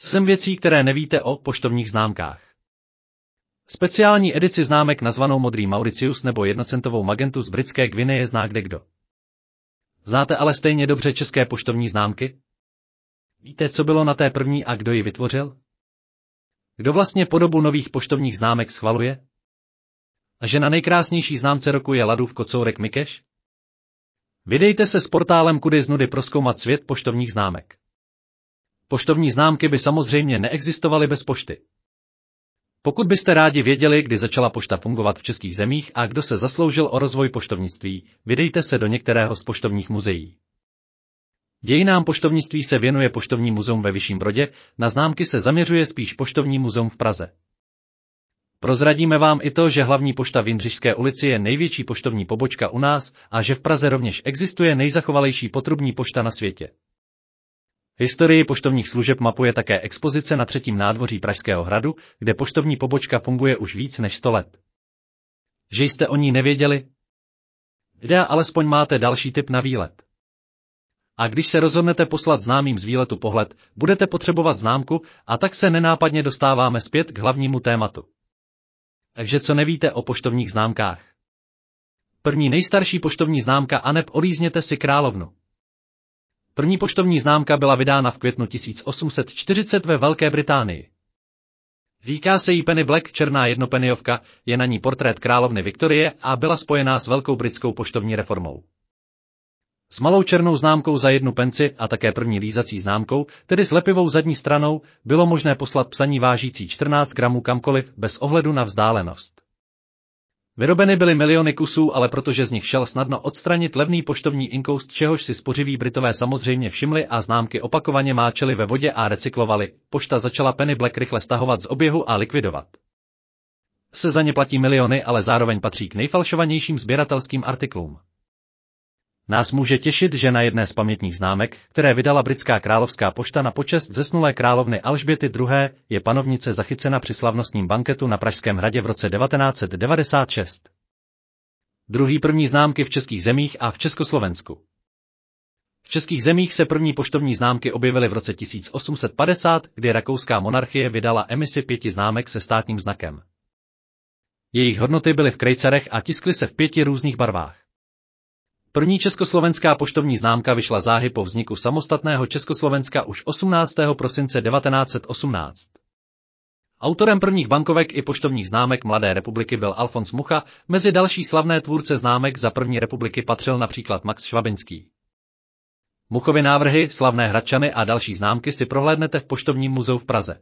Sem věcí, které nevíte o poštovních známkách. Speciální edici známek nazvanou Modrý Mauricius nebo jednocentovou magentu z britské Gvineje zná kdekdo. Znáte ale stejně dobře české poštovní známky? Víte, co bylo na té první a kdo ji vytvořil? Kdo vlastně podobu nových poštovních známek schvaluje? A že na nejkrásnější známce roku je Ladův kocourek Mikeš? Vydejte se s portálem Kudy z nudy prozkoumat svět poštovních známek. Poštovní známky by samozřejmě neexistovaly bez pošty. Pokud byste rádi věděli, kdy začala pošta fungovat v českých zemích a kdo se zasloužil o rozvoj poštovnictví, vydejte se do některého z poštovních muzeí. Dějinám poštovnictví se věnuje Poštovní muzeum ve Vyšším Brodě, na známky se zaměřuje spíš Poštovní muzeum v Praze. Prozradíme vám i to, že hlavní pošta v Jindřišské ulici je největší poštovní pobočka u nás a že v Praze rovněž existuje nejzachovalejší potrubní pošta na světě. Historii poštovních služeb mapuje také expozice na 3. nádvoří Pražského hradu, kde poštovní pobočka funguje už víc než 100 let. Že jste o ní nevěděli? Kde alespoň máte další tip na výlet. A když se rozhodnete poslat známým z výletu pohled, budete potřebovat známku a tak se nenápadně dostáváme zpět k hlavnímu tématu. Takže co nevíte o poštovních známkách? První nejstarší poštovní známka aneb olízněte si královnu. První poštovní známka byla vydána v květnu 1840 ve Velké Británii. Říká se jí Penny Black, černá jednopeniovka, je na ní portrét královny Viktorie a byla spojená s velkou britskou poštovní reformou. S malou černou známkou za 1 penci a také první lízací známkou, tedy s lepivou zadní stranou, bylo možné poslat psaní vážící 14 gramů kamkoliv bez ohledu na vzdálenost. Vyrobeny byly miliony kusů, ale protože z nich šel snadno odstranit levný poštovní inkoust, čehož si spořiví Britové samozřejmě všimli a známky opakovaně máčeli ve vodě a recyklovali, pošta začala Penny Black rychle stahovat z oběhu a likvidovat. Se za ně platí miliony, ale zároveň patří k nejfalšovanějším sběratelským artiklům. Nás může těšit, že na jedné z pamětních známek, které vydala britská královská pošta na počest zesnulé královny Alžběty II., je panovnice zachycena při slavnostním banketu na Pražském hradě v roce 1996. První známky v českých zemích a v Československu. V českých zemích se první poštovní známky objevily v roce 1850, kdy rakouská monarchie vydala emisi 5 známek se státním znakem. Jejich hodnoty byly v krejcarech a tiskly se v 5 různých barvách. První československá poštovní známka vyšla záhy po vzniku samostatného Československa už 18. prosince 1918. Autorem prvních bankovek i poštovních známek Mladé republiky byl Alfons Mucha, mezi další slavné tvůrce známek za první republiky patřil například Max Švabinský. Muchovy návrhy, slavné Hradčany a další známky si prohlédnete v Poštovním muzeu v Praze.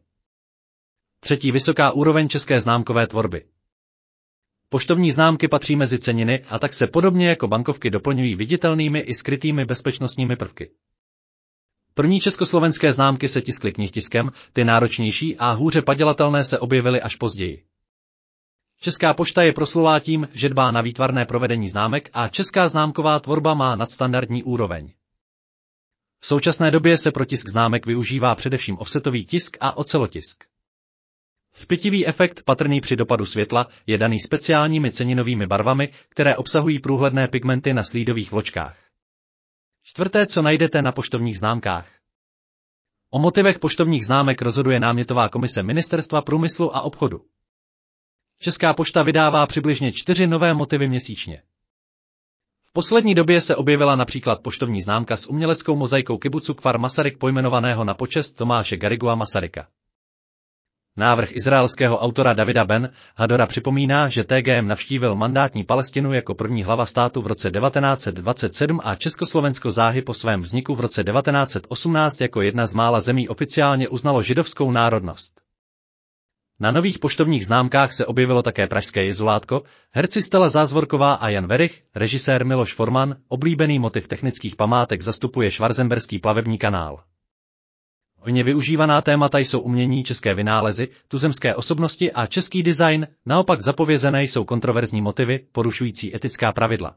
3. vysoká úroveň české známkové tvorby. Poštovní známky patří mezi ceniny a tak se podobně jako bankovky doplňují viditelnými i skrytými bezpečnostními prvky. První československé známky se tiskly knihtiskem, ty náročnější a hůře padělatelné se objevily až později. Česká pošta je proslulá tím, že dbá na výtvarné provedení známek a česká známková tvorba má nadstandardní úroveň. V současné době se pro tisk známek využívá především offsetový tisk a ocelotisk. Špitivý efekt, patrný při dopadu světla, je daný speciálními ceninovými barvami, které obsahují průhledné pigmenty na slídových vločkách. 4. co najdete na poštovních známkách. O motivech poštovních známek rozhoduje námětová komise Ministerstva průmyslu a obchodu. Česká pošta vydává přibližně 4 nové motivy měsíčně. V poslední době se objevila například poštovní známka s uměleckou mozaikou kibucu Kfar Masaryk pojmenovaného na počest Tomáše Garrigua Masaryka. Návrh izraelského autora Davida Ben Hadora připomíná, že TGM navštívil mandátní Palestinu jako první hlava státu v roce 1927 a Československo záhy po svém vzniku v roce 1918 jako jedna z mála zemí oficiálně uznalo židovskou národnost. Na nových poštovních známkách se objevilo také pražské jezulátko, herci Stella Zázvorková a Jan Werich, režisér Miloš Forman, oblíbený motiv technických památek zastupuje Schwarzenberský plavební kanál. Hojně využívaná témata jsou umění, české vynálezy, tuzemské osobnosti a český design, naopak zapovězené jsou kontroverzní motivy, porušující etická pravidla.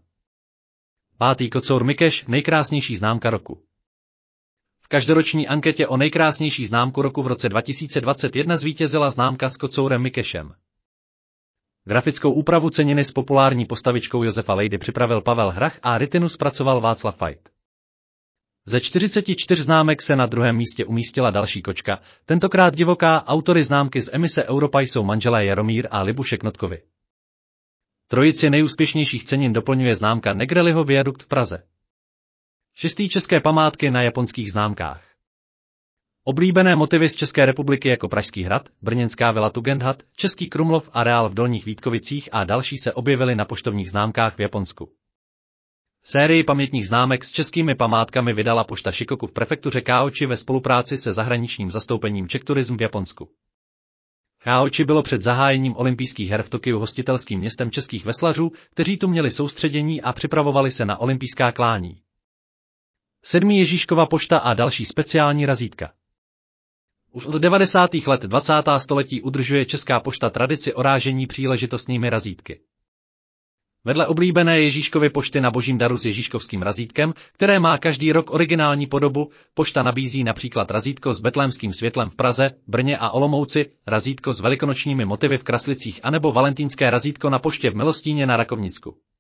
5. kocour Mikeš, nejkrásnější známka roku. V každoroční anketě o nejkrásnější známku roku v roce 2021 zvítězila známka s kocourem Mikešem. Grafickou úpravu ceniny s populární postavičkou Josefa Lejdy připravil Pavel Hrach a rytinu zpracoval Václav Fajt. Ze 44 známek se na druhém místě umístila další kočka, tentokrát divoká. Autory známky z emise Europa jsou manželé Jaromír a Libušek Notkovi. Trojici nejúspěšnějších cenin doplňuje známka Negrelliho viadukt v Praze. 6. české památky na japonských známkách. Oblíbené motivy z České republiky jako Pražský hrad, brněnská vila Tugendhat, Český Krumlov, areál v Dolních Vítkovicích a další se objevily na poštovních známkách v Japonsku. Sérii pamětních známek s českými památkami vydala pošta Shikoku v prefektuře Kyoto ve spolupráci se zahraničním zastoupením Czech Tourism v Japonsku. Kyoto bylo před zahájením olympijských her v Tokiu hostitelským městem českých veslařů, kteří tu měli soustředění a připravovali se na olympijská klání. 7. Ježíškova pošta a další speciální razítka. Už od 90. let 20. století udržuje Česká pošta tradici orážení příležitostnými razítky. Vedle oblíbené Ježíškovy pošty na Božím daru s ježíškovským razítkem, které má každý rok originální podobu, pošta nabízí například razítko s betlémským světlem v Praze, Brně a Olomouci, razítko s velikonočními motivy v Kraslicích anebo valentínské razítko na poště v Milostíně na Rakovnicku.